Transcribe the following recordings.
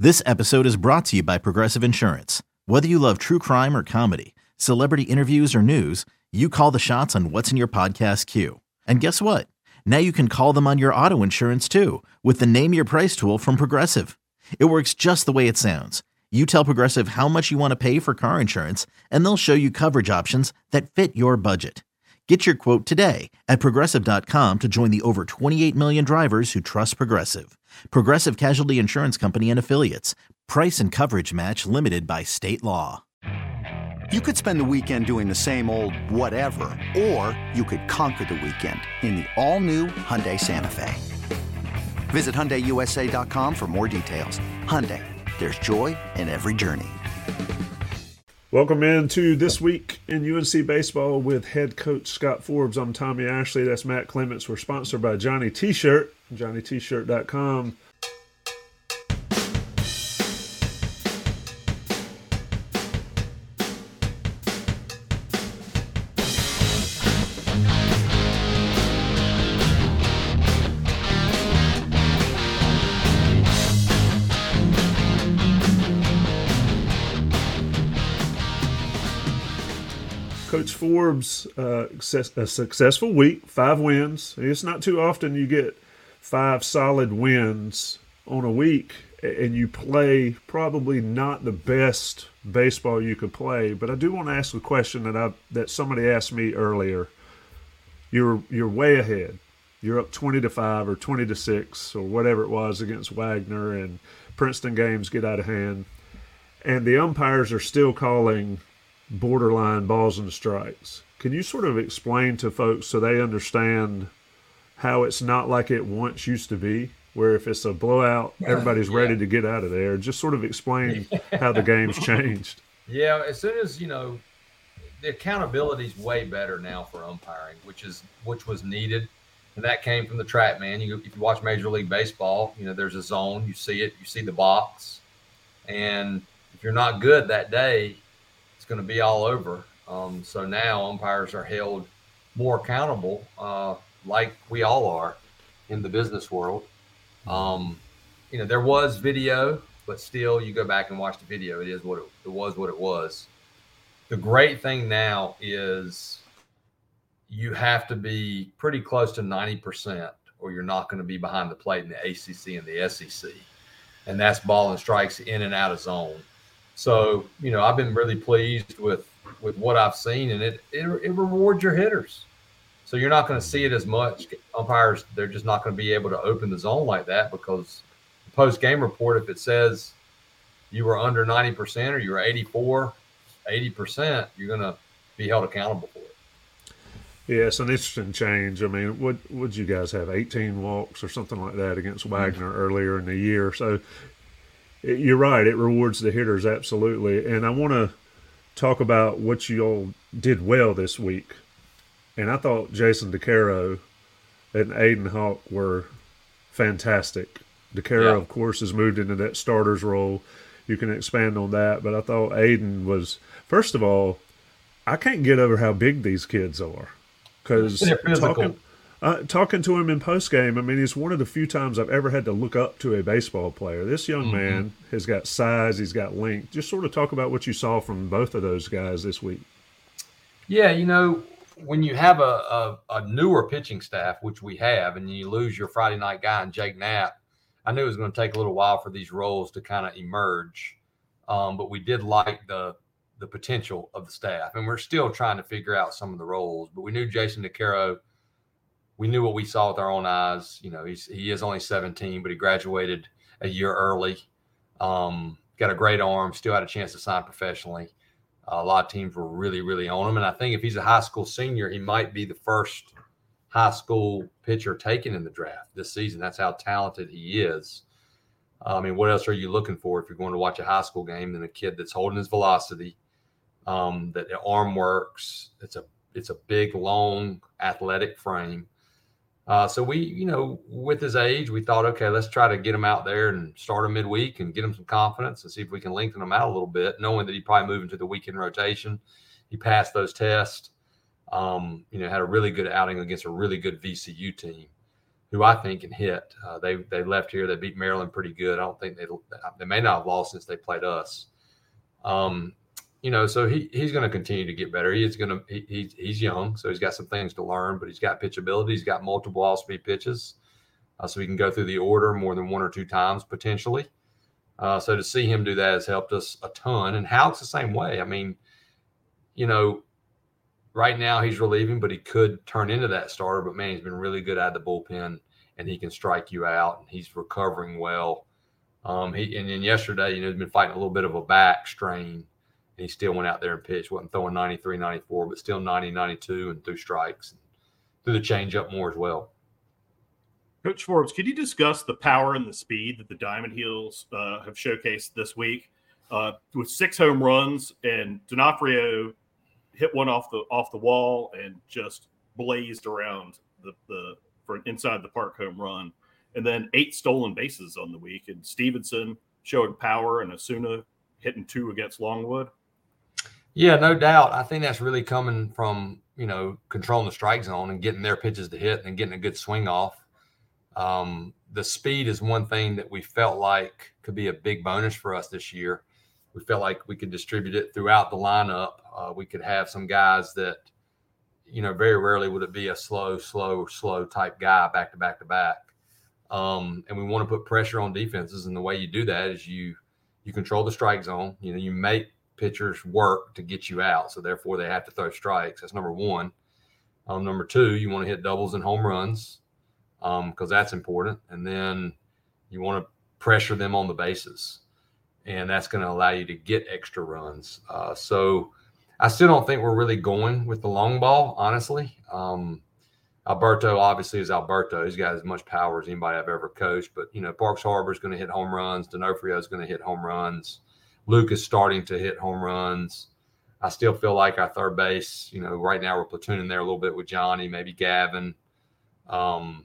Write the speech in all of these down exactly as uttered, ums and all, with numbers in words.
This episode is brought to you by Progressive Insurance. Whether you love true crime or comedy, celebrity interviews or news, you call the shots on what's in your podcast queue. And guess what? Now you can call them on your auto insurance too with the Name Your Price tool from Progressive. It works just the way it sounds. You tell Progressive how much you want to pay for car insurance, and they'll show you coverage options that fit your budget. Get your quote today at progressive dot com to join the over twenty-eight million drivers who trust Progressive. Progressive Casualty Insurance Company and Affiliates. Price and coverage match limited by state law. You could spend the weekend doing the same old whatever, or you could conquer the weekend in the all-new Hyundai Santa Fe. Visit Hyundai U S A dot com for more details. Hyundai, there's joy in every journey. Welcome into This Week in U N C Baseball with head coach Scott Forbes. I'm Tommy Ashley. That's Matt Clements. We're sponsored by Johnny T-Shirt, Johnny T Shirt dot com. Coach Forbes, uh, a successful week, five wins. It's not too often you get five solid wins on a week, and you play probably not the best baseball you could play. But I do want to ask a question that I that somebody asked me earlier. You're you're way ahead. You're up twenty to five or twenty to six or whatever it was against Wagner, and Princeton games get out of hand, and the umpires are still calling borderline balls and strikes. Can you sort of explain to folks so they understand how it's not like it once used to be, where if it's a blowout, everybody's yeah. ready to get out of there? Just sort of explain how the game's changed. Yeah, as soon as, you know, the accountability is way better now for umpiring, which is which was needed, and that came from the TrackMan. You, if you watch Major League Baseball, you know, there's a zone, you see it, you see the box, and if you're not good that day, it's going to be all over. Um, so now umpires are held more accountable, uh, like we all are in the business world. Um, you know, there was video, but still you go back and watch the video. It is what it, it was what it was. The great thing now is you have to be pretty close to ninety percent or you're not going to be behind the plate in the A C C and the S E C. And that's ball and strikes in and out of zone. So, you know, I've been really pleased with, with what I've seen, and it, it it rewards your hitters. So you're not going to see it as much. Umpires, they're just not going to be able to open the zone like that, because the post-game report, if it says you were under ninety percent or you were eighty-four, eighty percent, you're going to be held accountable for it. Yeah, it's an interesting change. I mean, what would you guys have, eighteen walks or something like that against Wagner mm-hmm. earlier in the year? So you're right. It rewards the hitters, absolutely. And I want to talk about what you all did well this week. And I thought Jason DeCaro and Aiden Hawk were fantastic. DeCaro, yeah. of course, has moved into that starter's role. You can expand on that. But I thought Aiden was, first of all, I can't get over how big these kids are. Because talking, uh, talking to him in postgame, I mean, he's one of the few times I've ever had to look up to a baseball player. This young mm-hmm. man has got size, he's got length. Just sort of talk about what you saw from both of those guys this week. Yeah, you know, when you have a, a, a newer pitching staff, which we have, and you lose your Friday night guy in Jake Knapp, I knew it was going to take a little while for these roles to kind of emerge. Um, but we did like the the potential of the staff. And we're still trying to figure out some of the roles. But we knew Jason DeCaro. We knew what we saw with our own eyes. You know, he's he is only seventeen, but he graduated a year early. Um, got a great arm, still had a chance to sign professionally. Uh, a lot of teams were really, really on him. And I think if he's a high school senior, he might be the first high school pitcher taken in the draft this season. That's how talented he is. I mean, what else are you looking for if you're going to watch a high school game than a kid that's holding his velocity, um, that the arm works. It's a it's a big, long, athletic frame. Uh, so we, you know, with his age, we thought, okay, let's try to get him out there and start him midweek and get him some confidence and see if we can lengthen him out a little bit, knowing that he'd probably move into the weekend rotation. He passed those tests. Um, you know, had a really good outing against a really good V C U team who I think can hit. Uh, they they left here. They beat Maryland pretty good. I don't think they they may not have lost since they played us. Um, you know, so he he's going to continue to get better. He's going to he, he's he's young, so he's got some things to learn. But he's got pitchability. He's got multiple off-speed pitches, uh, so he can go through the order more than one or two times potentially. Uh, so to see him do that has helped us a ton. And Houck's the same way. I mean, you know. Right now he's relieving, but he could turn into that starter. But, man, he's been really good out of the bullpen, and he can strike you out, and he's recovering well. Um, he And then yesterday, you know, he's been fighting a little bit of a back strain, and he still went out there and pitched. Wasn't throwing ninety-three, ninety-four, but still ninety, ninety-two, and threw strikes. And threw the changeup more as well. Coach Forbes, could you discuss the power and the speed that the Diamond Heels uh, have showcased this week? Uh, with six home runs, and D'Onofrio – hit one off the off the wall and just blazed around the, the for an inside the park home run, and then eight stolen bases on the week. And Stevenson showing power, and Osuna hitting two against Longwood. Yeah, no doubt. I think that's really coming from, you know, controlling the strike zone and getting their pitches to hit and getting a good swing off. Um, the speed is one thing that we felt like could be a big bonus for us this year. We felt like we could distribute it throughout the lineup. Uh, we could have some guys that, you know, very rarely would it be a slow, slow, slow type guy back to back to back. Um, and we want to put pressure on defenses. And the way you do that is you you control the strike zone. You know, you make pitchers work to get you out. So therefore they have to throw strikes. That's number one. Um, number two, you want to hit doubles and home runs because um, that's important. And then you want to pressure them on the bases. And that's going to allow you to get extra runs. Uh, so I still don't think we're really going with the long ball, honestly. Um, Alberto obviously is Alberto. He's got as much power as anybody I've ever coached. But, you know, Parks Harbor is going to hit home runs. D'Onofrio is going to hit home runs. Luke is starting to hit home runs. I still feel like our third base, you know, right now we're platooning there a little bit with Johnny, maybe Gavin, um,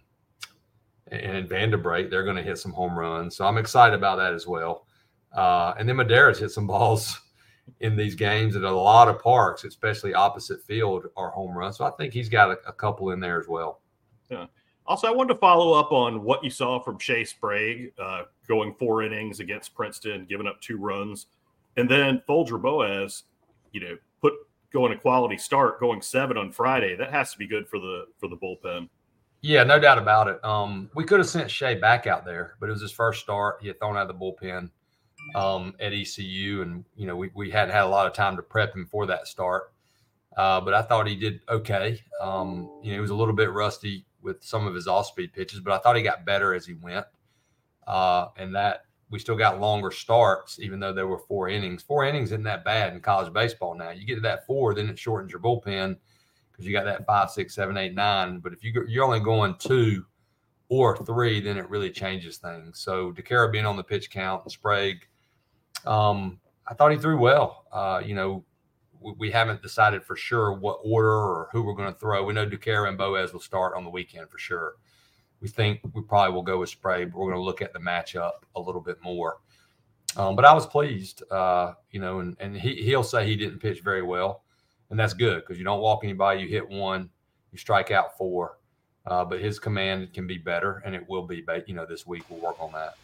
and Vanderbrake. They're going to hit some home runs. So I'm excited about that as well. Uh, and then Madera's hit some balls in these games at a lot of parks, especially opposite field, are home runs. So I think he's got a, a couple in there as well. Yeah. Also, I wanted to follow up on what you saw from Shea Sprague uh, going four innings against Princeton, giving up two runs. And then Folger Boaz, you know, put going a quality start, going seven on Friday. That has to be good for the for the bullpen. Yeah, no doubt about it. Um, we could have sent Shea back out there, but it was his first start. He had thrown out of the bullpen um, at E C U, and you know we we hadn't had a lot of time to prep him for that start. Uh, but I thought he did okay. Um, you know, he was a little bit rusty with some of his off-speed pitches, but I thought he got better as he went. Uh, and that we still got longer starts, even though there were four innings. Four innings isn't that bad in college baseball now. You get to that four, then it shortens your bullpen because you got that five, six, seven, eight, nine. But if you go, you're only going two or three, then it really changes things. So DeCara being on the pitch count and Sprague, um, I thought he threw well. Uh, you know, we, we haven't decided for sure what order or who we're going to throw. We know DeCara and Boaz will start on the weekend for sure. We think we probably will go with Sprague, but we're going to look at the matchup a little bit more. Um, but I was pleased, uh, you know, and, and he, he'll say he didn't pitch very well, and that's good because you don't walk anybody, you hit one, you strike out four. Uh, but his command can be better, and it will be, you know, this week we'll work on that.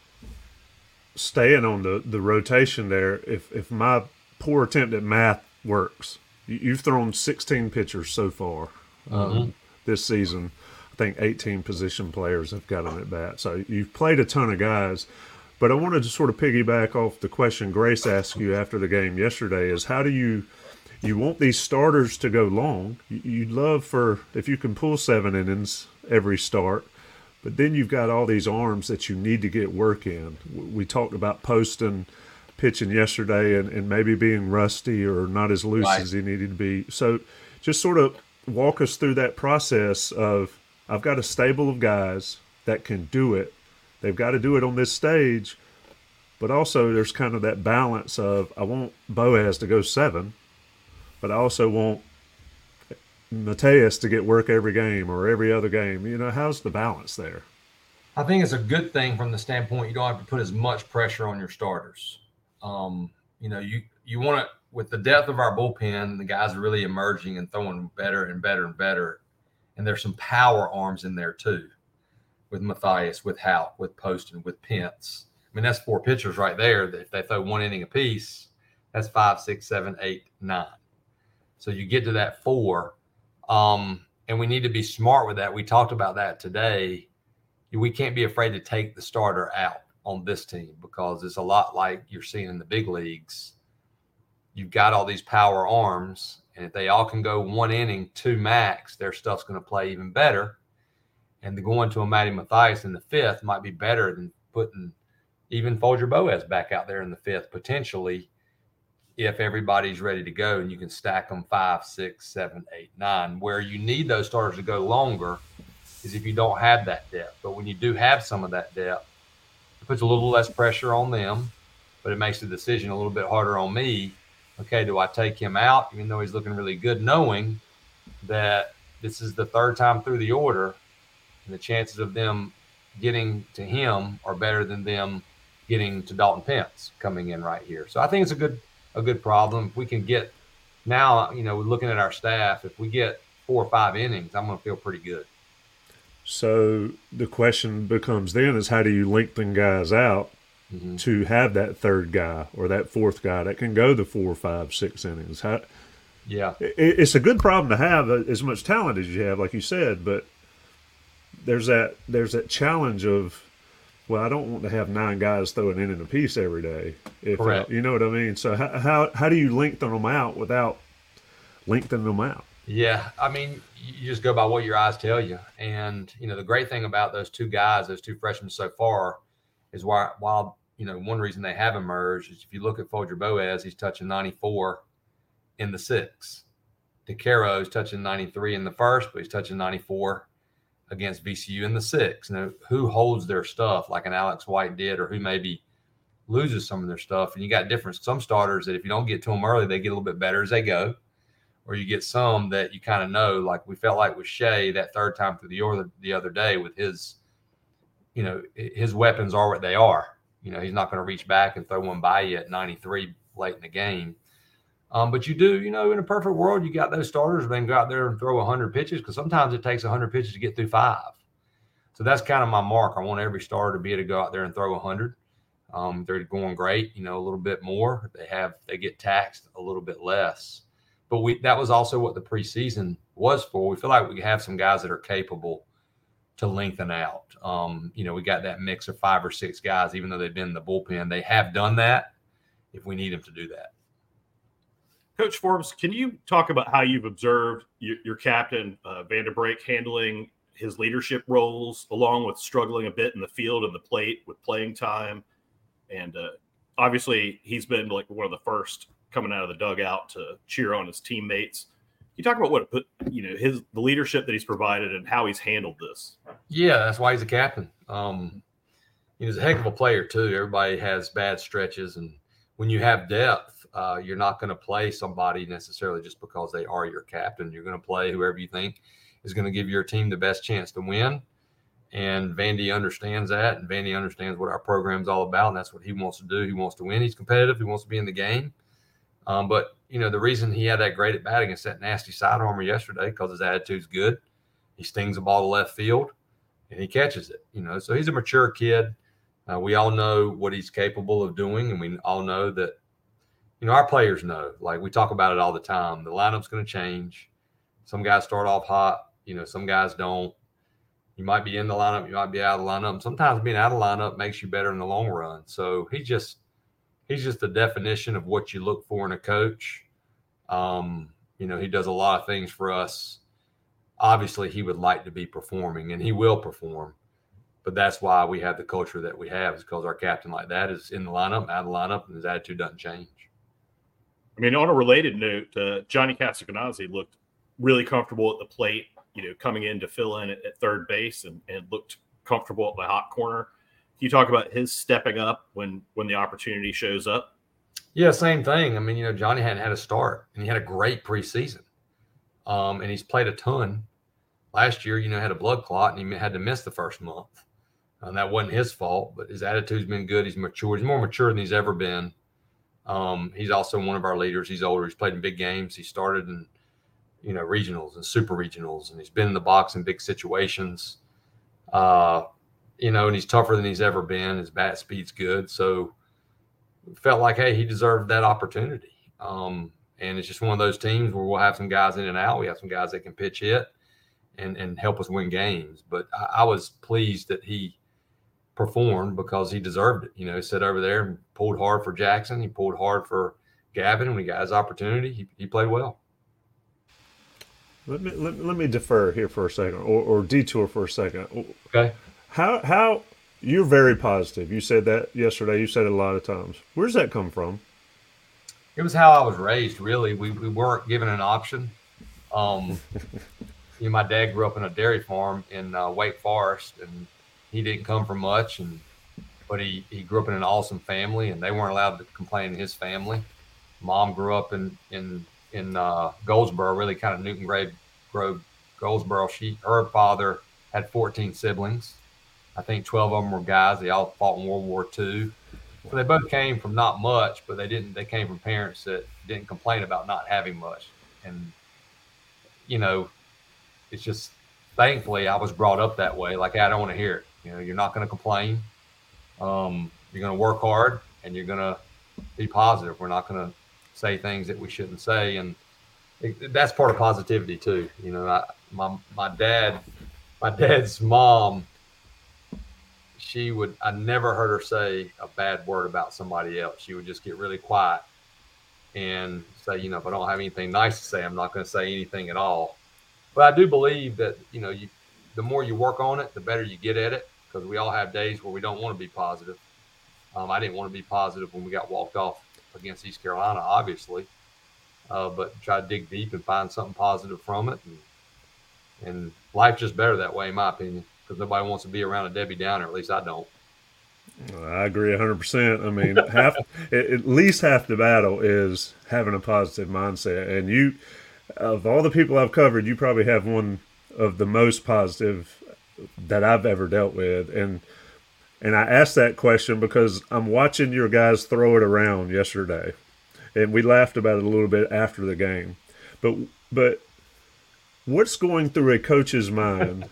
Staying on the, the rotation there, if, if my poor attempt at math works, you, you've thrown sixteen pitchers so far um, mm-hmm. this season. I think eighteen position players have got on at bat. So you've played a ton of guys. But I wanted to sort of piggyback off the question Grace asked you after the game yesterday is how do you – you want these starters to go long. You'd love for – if you can pull seven innings every start, but then you've got all these arms that you need to get work in. We talked about Poston pitching yesterday and, and maybe being rusty or not as loose right. as he needed to be. So just sort of walk us through that process of – I've got a stable of guys that can do it. They've got to do it on this stage, but also there's kind of that balance of I want Boaz to go seven, but I also want Mateus to get work every game or every other game. You know, how's the balance there? I think it's a good thing from the standpoint you don't have to put as much pressure on your starters. Um, you know, you, you want to – with the depth of our bullpen, the guys are really emerging and throwing better and better and better. And there's some power arms in there too. with Matthias, with Houck, with Poston, with Pence. I mean, that's four pitchers right there that if they throw one inning apiece, that's five, six, seven, eight, nine. So you get to that four, um, and we need to be smart with that. We talked about that today. We can't be afraid to take the starter out on this team because it's a lot like you're seeing in the big leagues. You've got all these power arms, and if they all can go one inning, two max, their stuff's going to play even better. And the going to a Matty Matthias in the fifth might be better than putting even Folger Boas back out there in the fifth, potentially, if everybody's ready to go and you can stack them five, six, seven, eight, nine. Where you need those starters to go longer is if you don't have that depth. But when you do have some of that depth, it puts a little less pressure on them, but it makes the decision a little bit harder on me. Okay, do I take him out, even though he's looking really good, knowing that this is the third time through the order, and the chances of them getting to him are better than them getting to Dalton Pence coming in right here. So I think it's a good a good problem. If we can get now, you know, looking at our staff, if we get four or five innings, I'm going to feel pretty good. So the question becomes then is how do you lengthen guys out mm-hmm. to have that third guy or that fourth guy that can go the four, five, six innings? How, yeah, it, it's a good problem to have as much talent as you have, like you said, but there's that there's that challenge of, well, I don't want to have nine guys throwing in a piece every day. If Correct. I, you know what I mean? So how, how how do you lengthen them out without lengthening them out? Yeah, I mean, you just go by what your eyes tell you. And, you know, the great thing about those two guys, those two freshmen so far, is why, while, you know, one reason they have emerged is if you look at Folger Boas, he's touching ninety-four in the six. DeCaro's touching ninety-three in the first, but he's touching ninety-four against V C U in the six. Now, who holds their stuff like an Alex White did, or who maybe loses some of their stuff? And you got different, some starters that if you don't get to them early, they get a little bit better as they go. Or you get some that you kind of know, like we felt like with Shea that third time through the order the other day with his, you know, his weapons are what they are. You know, he's not going to reach back and throw one by you at ninety-three late in the game. Um, but you do, you know, in a perfect world, you got those starters then go out there and throw one hundred pitches because sometimes it takes one hundred pitches to get through five. So that's kind of my mark. I want every starter to be able to go out there and throw one hundred. Um, they're going great, you know, a little bit more. They have, they get taxed a little bit less. But we that was also what the preseason was for. We feel like we have some guys that are capable to lengthen out. Um, you know, we got that mix of five or six guys, even though they've been in the bullpen. They have done that if we need them to do that. Coach Forbes, can you talk about how you've observed your, your captain, uh, Vanderbrake, handling his leadership roles, along with struggling a bit in the field and the plate with playing time? And uh, obviously, he's been like one of the first coming out of the dugout to cheer on his teammates. Can you talk about what put, you know, his the leadership that he's provided and how he's handled this? Yeah, that's why he's a captain. Um, he's a heck of a player too. Everybody has bad stretches, and when you have depth, uh, you're not going to play somebody necessarily just because they are your captain. You're going to play whoever you think is going to give your team the best chance to win. And Vandy understands that, and Vandy understands what our program's all about, and that's what he wants to do. He wants to win. He's competitive. He wants to be in the game. Um, but, you know, the reason he had that great at bat against that nasty side armor yesterday because his attitude's good. He stings the ball to left field, and he catches it, you know. So he's a mature kid. Uh, we all know what he's capable of doing, and we all know that, you know, our players know. Like, we talk about it all the time. The lineup's going to change. Some guys start off hot. You know, some guys don't. You might be in the lineup. You might be out of the lineup. And sometimes being out of the lineup makes you better in the long run. So he just – He's just the definition of what you look for in a coach. Um, you know, he does a lot of things for us. Obviously, he would like to be performing, and he will perform. But that's why we have the culture that we have, is because our captain like that is in the lineup, out of the lineup, and his attitude doesn't change. I mean, on a related note, uh, Johnny Casacanazzi looked really comfortable at the plate, you know, coming in to fill in at, at third base and, and looked comfortable at the hot corner. Can you talk about his stepping up when when the opportunity shows up? Yeah, same thing. I mean, you know, Johnny hadn't had a start, and he had a great preseason. Um, and he's played a ton. Last year, you know, had a blood clot, and he had to miss the first month. And that wasn't his fault, but his attitude's been good. He's mature. He's more mature than he's ever been. Um, he's also one of our leaders. He's older. He's played in big games. He started in, you know, regionals and super regionals, and he's been in the box in big situations. Uh, you know, and he's tougher than he's ever been. His bat speed's good. So felt like, hey, he deserved that opportunity. Um, and it's just one of those teams where we'll have some guys in and out. We have some guys that can pitch hit and, and help us win games. But I, I was pleased that he performed because he deserved it. You know, he sat over there and pulled hard for Jackson. He pulled hard for Gavin. When he got his opportunity, he, he played well. Let me let, let me defer here for a second, or, or detour for a second. Okay. How how you're very positive. You said that yesterday. You said it a lot of times. Where's that come from? It was how I was raised. Really, we we weren't given an option. Um, you know, my dad grew up in a dairy farm in uh, Wake Forest, and he didn't come from much, and but he he grew up in an awesome family, and they weren't allowed to complain in his family. Mom grew up in in in uh, Goldsboro, really kind of Newton Grove, Grove Goldsboro. She her father had fourteen siblings. I think twelve of them were guys. They all fought in World War Two. So they both came from not much, but they didn't. They came from parents that didn't complain about not having much. And you know, it's just thankfully I was brought up that way. Like, hey, I don't want to hear it. You know, you're not going to complain. Um, you're going to work hard, and you're going to be positive. We're not going to say things that we shouldn't say, and it, that's part of positivity too. You know, I, my my dad, my dad's mom. She would, I never heard her say a bad word about somebody else. She would just get really quiet and say, you know, if I don't have anything nice to say, I'm not going to say anything at all. But I do believe that, you know, you, the more you work on it, the better you get at it, because we all have days where we don't want to be positive. Um, I didn't want to be positive when we got walked off against East Carolina, obviously, uh, but try to dig deep and find something positive from it. And, and life's just better that way, in my opinion. Because nobody wants to be around a Debbie Downer. At least I don't. I agree one hundred percent. I mean, half at least half the battle is having a positive mindset. And you, of all the people I've covered, you probably have one of the most positive that I've ever dealt with. And and I asked that question because I'm watching your guys throw it around yesterday, and we laughed about it a little bit after the game. But but what's going through a coach's mind?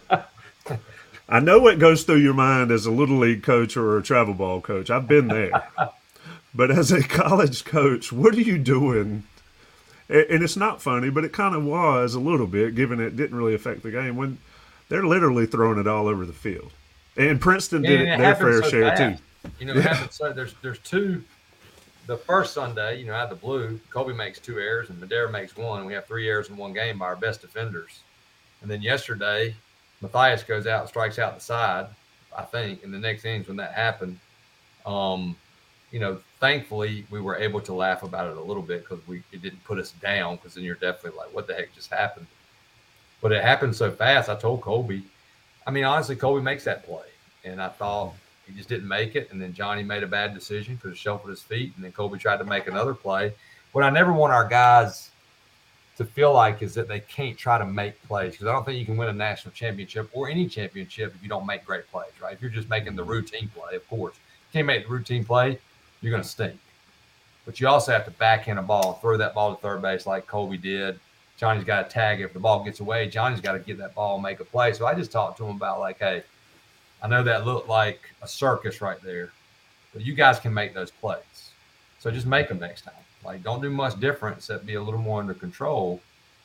I know what goes through your mind as a little league coach or a travel ball coach. I've been there. But as a college coach, what are you doing? And it's not funny, but it kind of was a little bit, given it didn't really affect the game, when they're literally throwing it all over the field. And Princeton did and it it their fair so share, fast. too. You know, it happens so there's there's two. The first Sunday, you know, out of the blue, Kobe makes two errors and Madera makes one. We have three errors in one game by our best defenders. And then yesterday, Matthias goes out and strikes out the side, I think, in the next innings when that happened. Um, you know, thankfully we were able to laugh about it a little bit because we it didn't put us down, because then you're definitely like, what the heck just happened? But it happened so fast. I told Kobe, I mean, honestly, Kobe makes that play. And I thought he just didn't make it. And then Johnny made a bad decision because he shuffled his feet. And then Kobe tried to make another play. What I never want our guys to feel like is that they can't try to make plays, because I don't think you can win a national championship or any championship if you don't make great plays, right? If you're just making the routine play, of course. If you can't make the routine play, you're going to stink. But you also have to backhand a ball, throw that ball to third base like Kobe did. Johnny's got to tag it. If the ball gets away, Johnny's got to get that ball and make a play. So I just talked to him about, like, hey, I know that looked like a circus right there, but you guys can make those plays. So just make them next time. Like, don't do much different except be a little more under control.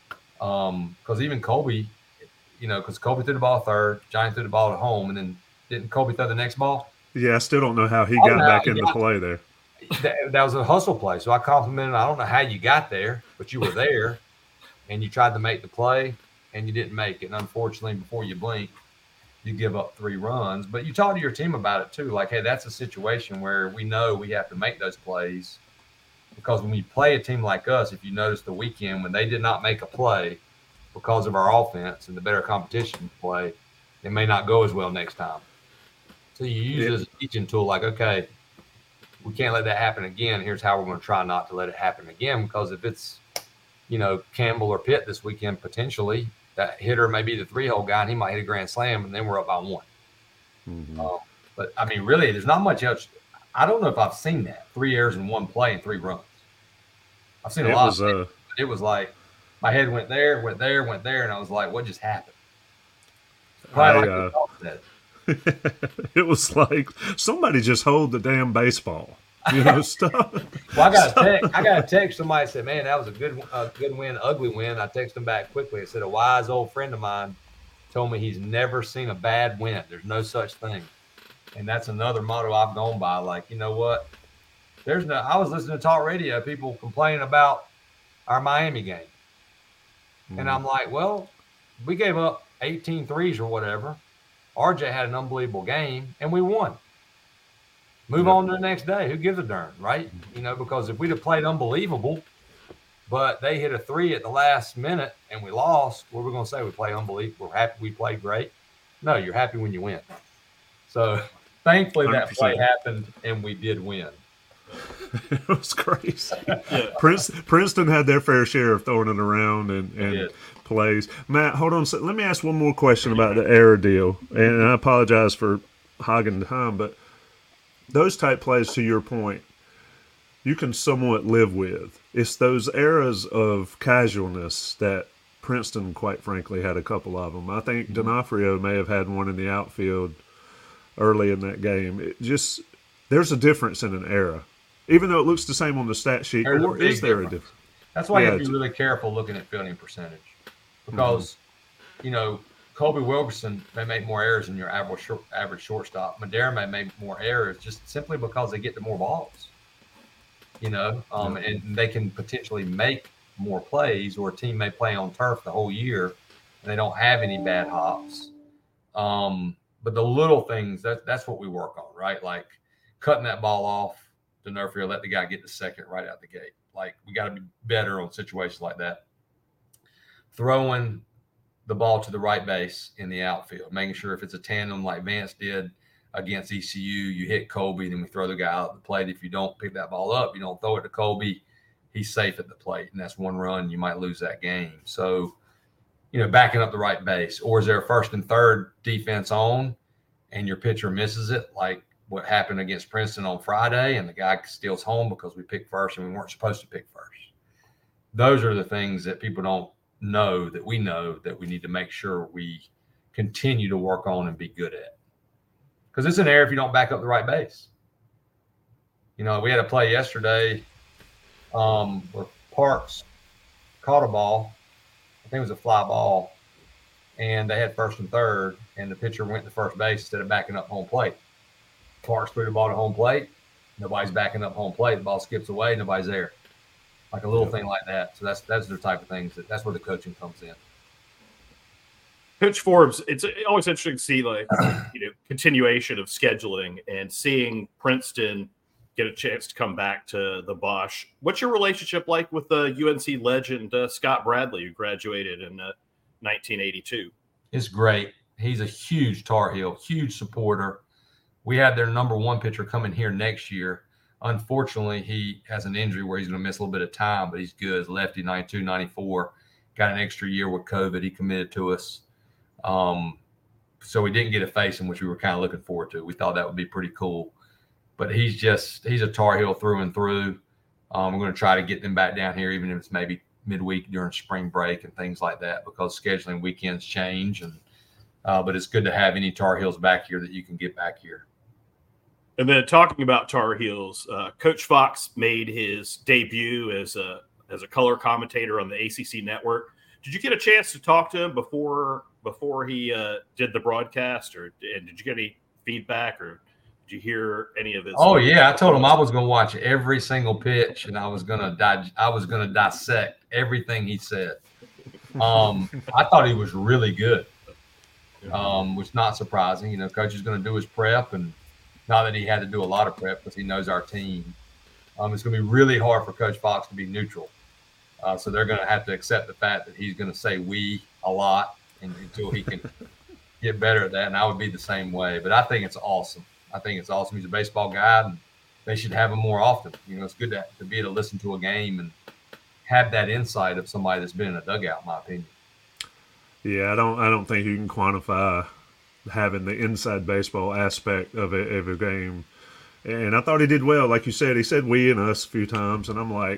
Um, because even Kobe, you know, because Kobe threw the ball third, Johnny threw the ball at home, and then didn't Kobe throw the next ball? Yeah, I still don't know how he Oh, got no, back he into got- play there. That, that was a hustle play. So I complimented, I don't know how you got there, but you were there, and you tried to make the play, and you didn't make it. And unfortunately, before you blink, you give up three runs. But you talk to your team about it too. Like, hey, that's a situation where we know we have to make those plays. Because when we play a team like us, if you notice the weekend when they did not make a play because of our offense and the better competition play, it may not go as well next time. So you use it as a teaching tool, like, okay, we can't let that happen again. Here's how we're going to try not to let it happen again. Because if it's, you know, Campbell or Pitt this weekend, potentially, that hitter may be the three-hole guy, and he might hit a grand slam, and then we're up by one. Mm-hmm. Um, but, I mean, really, there's not much else. I don't know if I've seen that. Three errors in one play and three runs. I've seen a It lot was, of it, uh, but it was like my head went there, went there, went there, and I was like, what just happened? Probably I, like uh, that. It was like somebody just hold the damn baseball. You know, stuff. Well, I got a text. I got a text. Somebody said, "Man, that was a good, a good win, ugly win." I texted him back quickly. I said, "A wise old friend of mine told me he's never seen a bad win. There's no such thing." And that's another motto I've gone by. Like, you know what? There's no. I was listening to talk radio, people complaining about our Miami game, mm. and I'm like, well, we gave up eighteen threes or whatever. R J had an unbelievable game, and we won. Move on to the next day. Who gives a darn, right? You know, because if we'd have played unbelievable, but they hit a three at the last minute and we lost, what are we going to say? We play unbelievable. We're happy we played great. No, you're happy when you win. So thankfully that play happened and we did win. It was crazy. Yeah. Princeton, Princeton had their fair share of throwing it around and, and plays. Matt, hold on. Let me ask one more question about the error deal. And I apologize for hogging the time, but those type plays, to your point, you can somewhat live with. It's those eras of casualness that Princeton, quite frankly, had a couple of them. I think mm-hmm. D'Onofrio may have had one in the outfield early in that game. It just there's a difference in an era, even though it looks the same on the stat sheet. There's or is there difference. a difference? That's why yeah, you have to be really careful looking at fielding percentage, because mm-hmm. you know. Colby Wilkerson may make more errors than your average short, average shortstop. Madera may make more errors just simply because they get to more balls, you know, um, and they can potentially make more plays, or a team may play on turf the whole year and they don't have any bad hops. Um, but the little things, that, that's what we work on, right? Like cutting that ball off, D'Onofrio, let the guy get the second right out the gate. Like we got to be better on situations like that. Throwing the ball to the right base in the outfield, making sure if it's a tandem like Vance did against E C U, you hit Colby, then we throw the guy out the plate. If you don't pick that ball up, you don't throw it to Colby, he's safe at the plate, and that's one run, you might lose that game. So, you know, backing up the right base. Or is there a first and third defense on and your pitcher misses it, like what happened against Princeton on Friday, and the guy steals home because we picked first and we weren't supposed to pick first? Those are the things that people don't know that we know that we need to make sure we continue to work on and be good at. Because it's an error if you don't back up the right base. You know, we had a play yesterday um, where Parks caught a ball. I think it was a fly ball. And they had first and third, and the pitcher went to first base instead of backing up home plate. Parks threw the ball to home plate. Nobody's backing up home plate. The ball skips away. Nobody's there. Like a little thing like that. So that's that's the type of things that that's where the coaching comes in. Coach Forbes, it's always interesting to see like you know continuation of scheduling and seeing Princeton get a chance to come back to the Bosch. What's your relationship like with the U N C legend uh, Scott Bradley, who graduated in uh, nineteen eighty-two? It's great. He's a huge Tar Heel, huge supporter. We have their number one pitcher coming here next year. Unfortunately, he has an injury where he's going to miss a little bit of time, but he's good. He's lefty, ninety-two, ninety-four. Got an extra year with COVID. He committed to us. Um, so we didn't get to face him, which we were kind of looking forward to. We thought that would be pretty cool. But he's just – he's a Tar Heel through and through. Um, we're going to try to get them back down here, even if it's maybe midweek during spring break and things like that, because scheduling weekends change. And uh, but it's good to have any Tar Heels back here that you can get back here. And then talking about Tar Heels, uh, Coach Fox made his debut as a as a color commentator on the A C C network. Did you get a chance to talk to him before before he uh, did the broadcast, or and did you get any feedback, or did you hear any of his? Oh yeah, I told him I was going to watch every single pitch, and I was going to di- I was going to dissect everything he said. Um, I thought he was really good, um, which is not surprising. You know, Coach is going to do his prep, and not that he had to do a lot of prep because he knows our team. Um, it's going to be really hard for Coach Fox to be neutral. Uh, so they're going to have to accept the fact that he's going to say we a lot and, until he can get better at that. And I would be the same way. But I think it's awesome. I think it's awesome. He's a baseball guy, and they should have him more often. You know, it's good to, to be able to listen to a game and have that insight of somebody that's been in a dugout, in my opinion. Yeah, I don't I don't think you can quantify having the inside baseball aspect of a, of a game. And I thought he did well. Like you said, he said we and us a few times, and I'm like,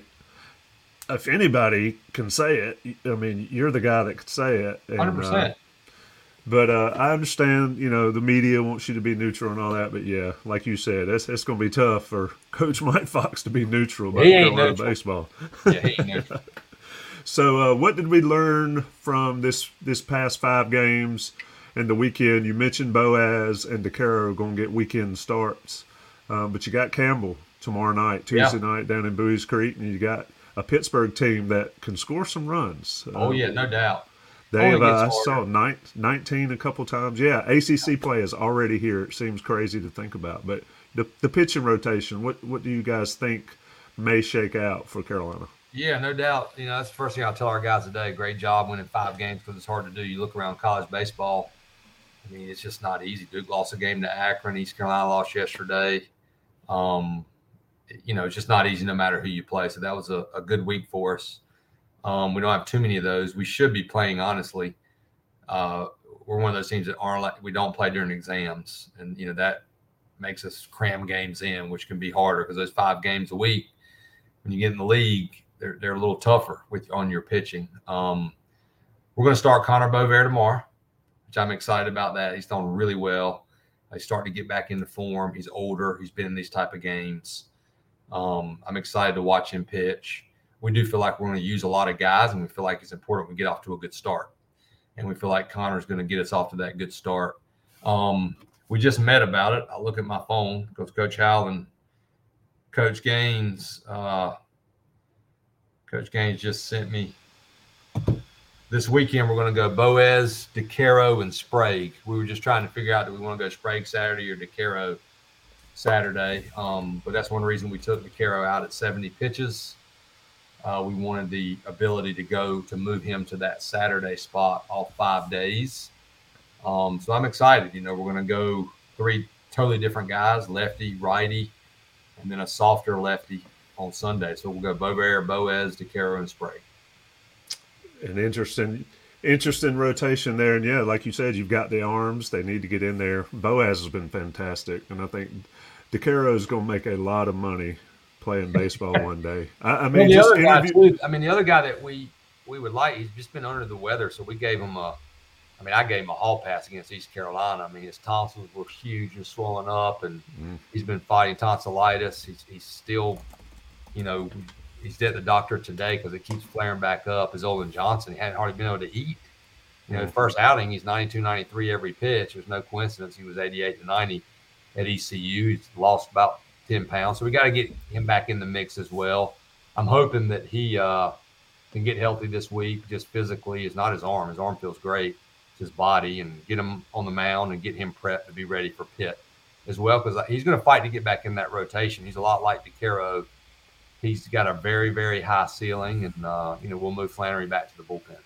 if anybody can say it, I mean, you're the guy that could say it. And, one hundred percent. Uh, But uh, I understand, you know, the media wants you to be neutral and all that. But yeah, like you said, that's it's going to be tough for Coach Mike Fox to be neutral about Carolina neutral. baseball. Yeah, he ain't neutral. So, uh, what did we learn from this this past five games and the weekend? You mentioned Boaz and DeCaro are going to get weekend starts, um, but you got Campbell tomorrow night, Tuesday yeah. night down in Bowie's Creek, and you got a Pittsburgh team that can score some runs. Oh, um, yeah, no doubt. They have, uh, I saw nineteen a couple times. Yeah, A C C play is already here. It seems crazy to think about. But the the pitching rotation, what, what do you guys think may shake out for Carolina? Yeah, no doubt. You know, that's the first thing I'll tell our guys today. Great job winning five games because it's hard to do. You look around college baseball, I mean, it's just not easy. Duke lost a game to Akron. East Carolina lost yesterday. Um, you know, it's just not easy no matter who you play. So that was a, a good week for us. Um, we don't have too many of those. We should be playing, honestly. Uh, we're one of those teams that aren't like, we don't play during exams. And, you know, that makes us cram games in, which can be harder because those five games a week, when you get in the league, they're, they're a little tougher with on your pitching. Um, we're going to start Connor Bovair tomorrow, which I'm excited about that. He's done really well. He's starting to get back into form. He's older. He's been in these type of games. Um, I'm excited to watch him pitch. We do feel like we're going to use a lot of guys, and we feel like it's important we get off to a good start. And we feel like Connor's going to get us off to that good start. Um, we just met about it. I look at my phone because Coach Howell and Coach Gaines, uh, Coach Gaines just sent me this weekend. We're going to go Boaz, DeCaro, and Sprague. We were just trying to figure out, do we want to go Sprague Saturday or DeCaro Saturday? Um, but that's one reason we took DeCaro out at seventy pitches. Uh, we wanted the ability to go to move him to that Saturday spot all five days. Um, so I'm excited. You know, we're going to go three totally different guys, lefty, righty, and then a softer lefty on Sunday. So we'll go Bovair, Boaz, DeCaro, and Sprague. An interesting, interesting rotation there. And, yeah, like you said, you've got the arms. They need to get in there. Boaz has been fantastic, and I think DeCaro is going to make a lot of money playing baseball one day. I, I mean, well, just interview- guy interview- too, I mean, the other guy that we we would like, he's just been under the weather, so we gave him a. I mean, I gave him a hall pass against East Carolina. I mean, his tonsils were huge and swollen up, and mm. he's been fighting tonsillitis. He's he's still, you know, he's at the doctor today because it keeps flaring back up. His Olin Johnson, he hadn't hardly been able to eat. You know, mm. the first outing, he's ninety-two, ninety-three every pitch. There's no coincidence he was eighty-eight to ninety at E C U. He's lost about ten pounds. So we got to get him back in the mix as well. I'm hoping that he uh, can get healthy this week, just physically. It's not his arm. His arm feels great. It's his body, and get him on the mound and get him prepped to be ready for Pitt as well, because he's going to fight to get back in that rotation. He's a lot like DeCaro. He's got a very, very high ceiling, and, uh, you know, we'll move Flannery back to the bullpen.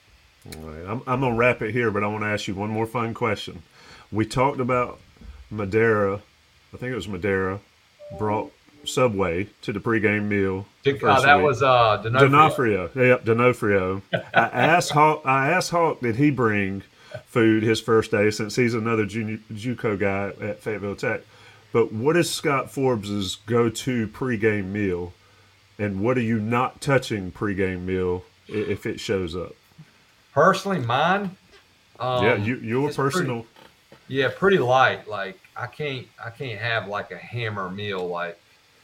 All right. I'm, I'm going to wrap it here, but I want to ask you one more fun question. We talked about Madeira. I think it was Madeira. Brought Subway to the pregame meal. Uh, that week. was uh, D'Onofrio. D'Onofrio. Yep, D'Onofrio. I asked Hawk. I asked Hawk, did he bring food his first day, since he's another junior, JUCO guy at Fayetteville Tech. But what is Scott Forbes's go-to pregame meal, and what are you not touching pregame meal if it shows up? Personally, mine. Um, yeah, you your personal. Pretty, yeah, pretty light. Like. I can't I can't have like a hammer meal. Like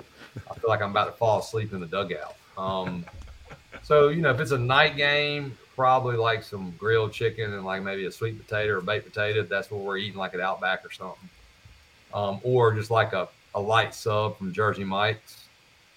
I feel like I'm about to fall asleep in the dugout. Um, so, you know, if it's a night game, probably like some grilled chicken and like maybe a sweet potato or baked potato. That's what we're eating, like at Outback or something. Um, or just like a, a light sub from Jersey Mike's.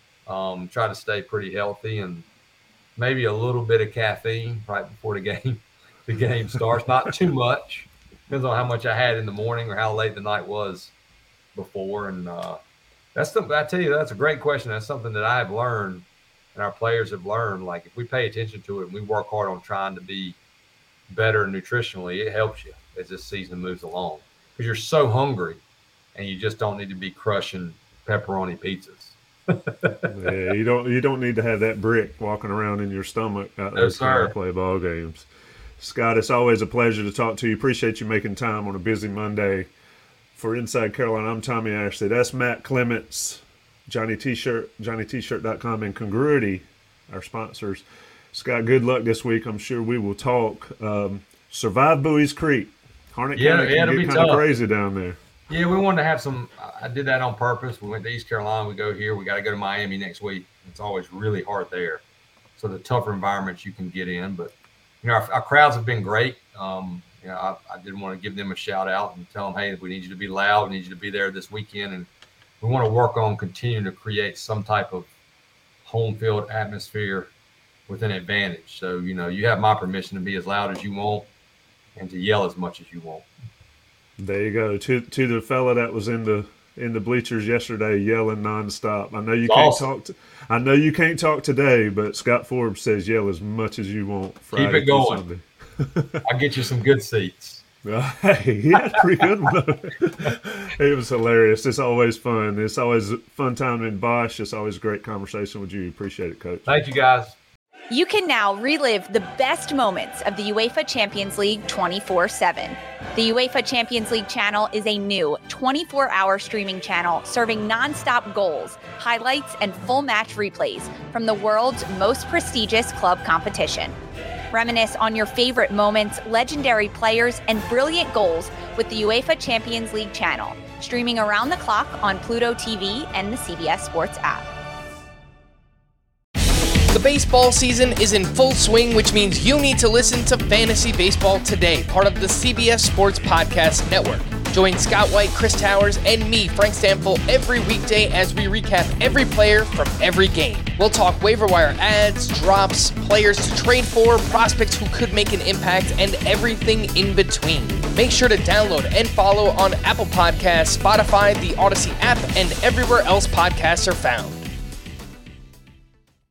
Um, try to stay pretty healthy, and maybe a little bit of caffeine right before the game the game starts. Not too much. Depends on how much I had in the morning or how late the night was before. And uh, that's something, I tell you, that's a great question. That's something that I have learned and our players have learned. Like, if we pay attention to it and we work hard on trying to be better nutritionally, it helps you as this season moves along, because you're so hungry and you just don't need to be crushing pepperoni pizzas. Yeah, you don't you don't need to have that brick walking around in your stomach out there trying to play ball games. Scott, it's always a pleasure to talk to you. Appreciate you making time on a busy Monday. For Inside Carolina, I'm Tommy Ashley. That's Matt Clements, Johnny T-Shirt, Johnny T Shirt dot com, and Congruity, our sponsors. Scott, good luck this week. I'm sure we will talk. Um, survive Bowie's Creek. Harnett Yeah, County yeah, can it'll get be kind of tough. crazy down there. Yeah, we wanted to have some. I did that on purpose. We went to East Carolina. We go here. We got to go to Miami next week. It's always really hard there. So the tougher environments you can get in. But, you know, our, our crowds have been great. Um, you know, I, I did want to give them a shout out and tell them, hey, we need you to be loud. We need you to be there this weekend. And we want to work on continuing to create some type of home field atmosphere with an advantage. So, you know, you have my permission to be as loud as you want and to yell as much as you want. There you go. To to the fella that was in the in the bleachers yesterday yelling nonstop. I know you It's can't awesome. talk. To, I know you can't talk today, but Scott Forbes says yell as much as you want. Friday Keep it through going. Sunday. I'll get you some good seats. Hey, he had a pretty good one. It was hilarious. It's always fun. It's always a fun time in Bosch. It's always a great conversation with you. Appreciate it, Coach. Thank you, guys. You can now relive the best moments of the UEFA Champions League twenty-four seven. The UEFA Champions League channel is a new twenty-four hour streaming channel serving nonstop goals, highlights, and full match replays from the world's most prestigious club competition. Reminisce on your favorite moments, legendary players, and brilliant goals with the UEFA Champions League channel, streaming around the clock on Pluto T V and the C B S Sports app. The baseball season is in full swing, which means you need to listen to Fantasy Baseball Today, part of the C B S Sports Podcast Network. Join Scott White, Chris Towers, and me, Frank Stample, every weekday as we recap every player from every game. We'll talk waiver wire ads, drops, players to trade for, prospects who could make an impact, and everything in between. Make sure to download and follow on Apple Podcasts, Spotify, the Odyssey app, and everywhere else podcasts are found.